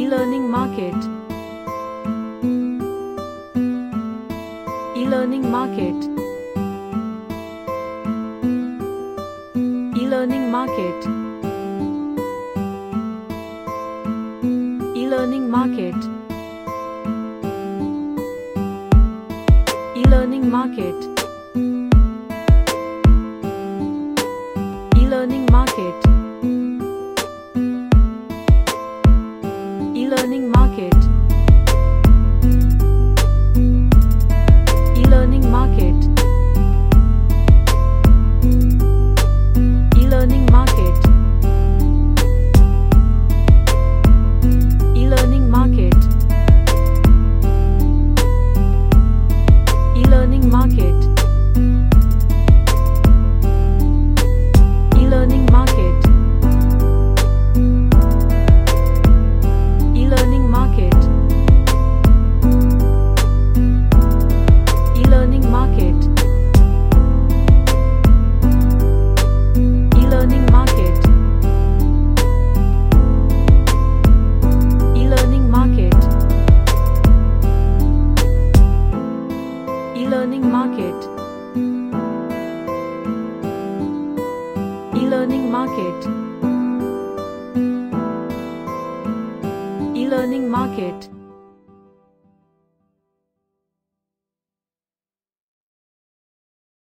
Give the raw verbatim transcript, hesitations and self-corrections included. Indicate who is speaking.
Speaker 1: E-learning market. E-learning market. E-learning market. E-learning market. E-learning market. E-learning market. E-learning market. E-learning market. E-learning market. E-learning market. E-learning market. E-learning market. E-learning market. E-learning market. E-learning market. E-learning market. E-learning market. E-learning market. E-learning market.